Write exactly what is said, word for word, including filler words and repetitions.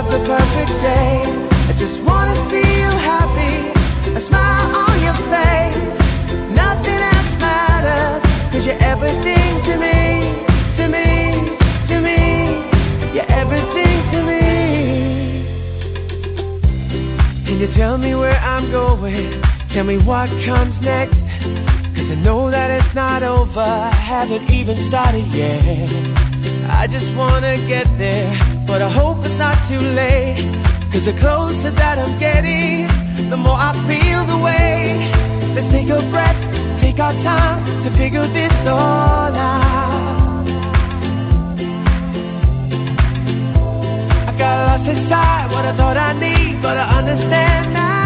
the perfect day. I just wanna see you happy, a smile on your face. Nothing else matters, cause you're everything to me, to me, to me. You're everything to me. Can you tell me where I'm going? Tell me what comes next. Cause I know that it's not over, I haven't even started yet. I just wanna get there, but I hope it's not too late. Cause the closer that I'm getting, the more I feel the way. Let's take a breath, take our time to figure this all out. I got lost inside what I thought I need, but I understand now.